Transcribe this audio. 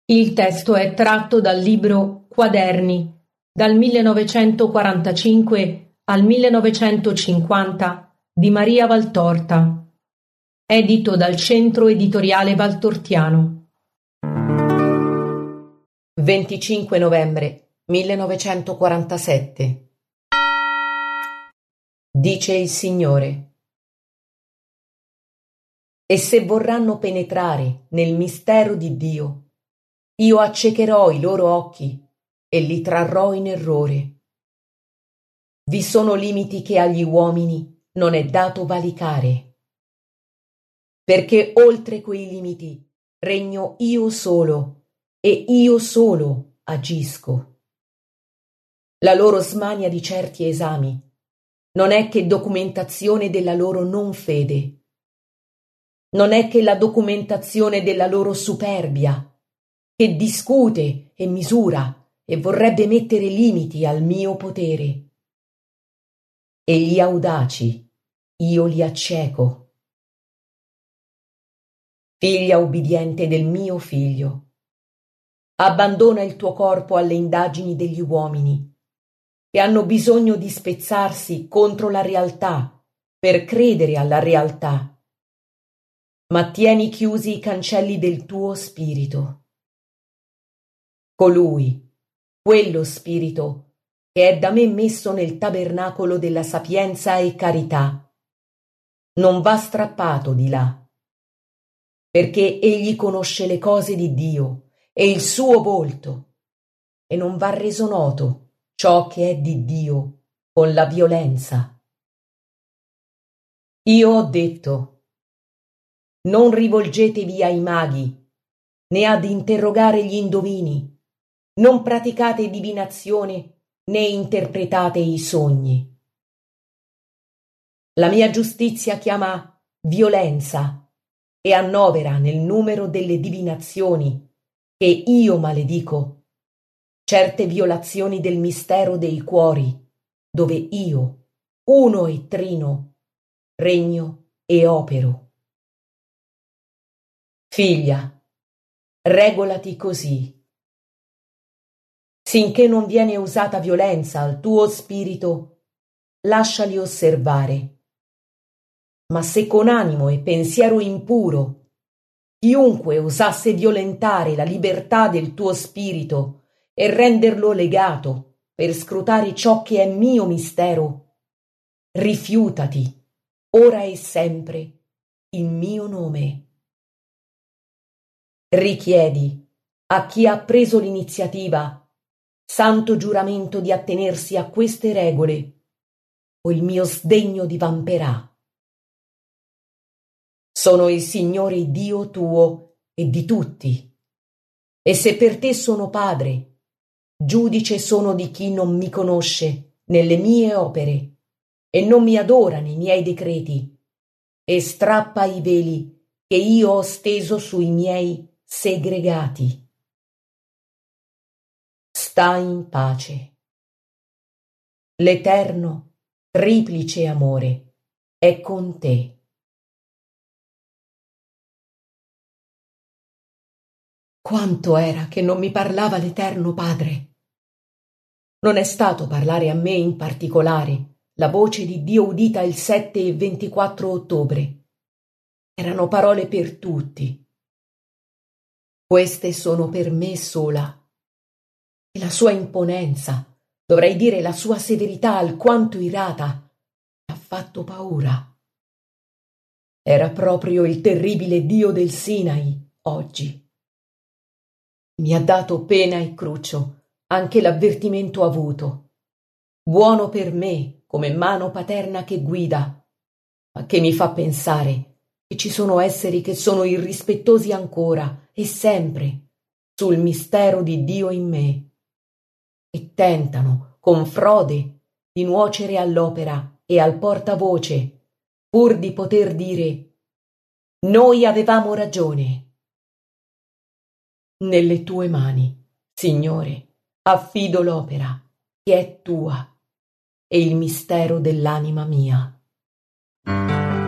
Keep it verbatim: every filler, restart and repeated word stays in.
Il testo è tratto dal libro Quaderni, dal millenovecentoquarantacinque al millenovecentocinquanta di Maria Valtorta, edito dal Centro Editoriale Valtortiano. venticinque novembre millenovecentoquarantasette. Dice il Signore: e se vorranno penetrare nel mistero di Dio, io accecherò i loro occhi e li trarrò in errore. Vi sono limiti che agli uomini non è dato valicare, perché oltre quei limiti regno io solo e io solo agisco. La loro smania di certi esami non è che documentazione della loro non fede, non è che la documentazione della loro superbia, che discute e misura e vorrebbe mettere limiti al mio potere. E gli audaci io li acceco. Figlia ubbidiente del mio figlio, abbandona il tuo corpo alle indagini degli uomini, che hanno bisogno di spezzarsi contro la realtà per credere alla realtà, ma tieni chiusi i cancelli del tuo spirito. Colui, quello spirito, che è da me messo nel tabernacolo della sapienza e carità, non va strappato di là, perché egli conosce le cose di Dio e il suo volto, e non va reso noto ciò che è di Dio con la violenza. Io ho detto: non rivolgetevi ai maghi, né ad interrogare gli indovini, non praticate divinazione, né interpretate i sogni. La mia giustizia chiama violenza e annovera nel numero delle divinazioni che io maledico certe violazioni del mistero dei cuori, dove io, uno e trino, regno e opero. Figlia, regolati così. Sinché non viene usata violenza al tuo spirito, lasciali osservare. Ma se con animo e pensiero impuro chiunque osasse violentare la libertà del tuo spirito e renderlo legato per scrutare ciò che è mio mistero, rifiutati, ora e sempre, il mio nome. Richiedi a chi ha preso l'iniziativa santo giuramento di attenersi a queste regole, o il mio sdegno divamperà. Sono il Signore Dio tuo e di tutti, e se per te sono padre, giudice sono di chi non mi conosce nelle mie opere e non mi adora nei miei decreti, e strappa i veli che io ho steso sui miei segregati. Sta in pace. L'eterno, triplice amore è con te. Quanto era che non mi parlava l'Eterno Padre? Non è stato parlare a me in particolare la voce di Dio udita il sette e ventiquattro ottobre. Erano parole per tutti. Queste sono per me sola. E la sua imponenza, dovrei dire la sua severità alquanto irata, ha fatto paura. Era proprio il terribile Dio del Sinai oggi. Mi ha dato pena e cruccio anche l'avvertimento avuto, buono per me come mano paterna che guida, ma che mi fa pensare che ci sono esseri che sono irrispettosi ancora e sempre sul mistero di Dio in me, e tentano con frode di nuocere all'opera e al portavoce, pur di poter dire: noi avevamo ragione. Nelle tue mani, Signore, affido l'opera che è tua e il mistero dell'anima mia.